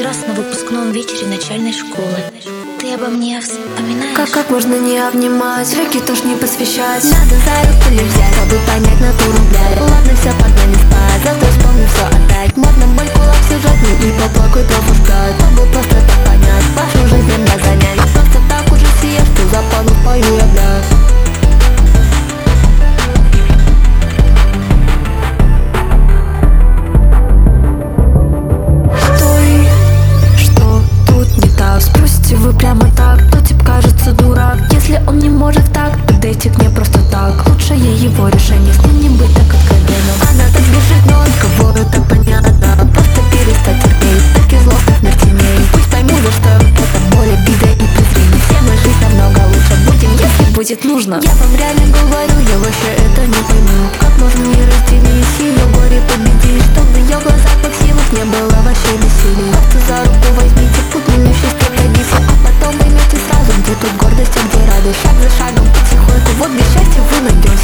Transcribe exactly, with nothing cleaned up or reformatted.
раз на выпускном вечере начальной школы. Ты обо мне вспоминаешь? Как, как можно не обнимать, реки тоже не посвящать. Надо за руку лишь взять, чтобы понять натуру, блядь. Ладно, все, погнали спать, завтра вспомню все опять. Можно боль кулак сжать, ну и поплакать, пропускать. Чтобы просто так понять, вашу жизнь им загонять. Я просто так уже съешь, что западу пою я, блядь. Спросите вы прямо так, то тип кажется дурак. Если он не может так, подойти к мне просто так. Лучшее его решение, с ним не быть так откровенным. Она так бежит, но разговоры так понятно. Просто перестать терпеть, так и зло как смертельней. Пусть пойму, за что это боль, обида и презрение. Все мы жить намного лучше будем, если будет нужно. Я вам реально говорю, я вообще это не пойму. Как можно не разделить силу, горе победить, чтобы в ее глазах как силах не было вообще веселья. Просто за руку возьмите, путную счастье. А потом поймете сразу, где тут гордость, а где радость. Шаг за шагом, потихоньку, вот без счастья вы найдете.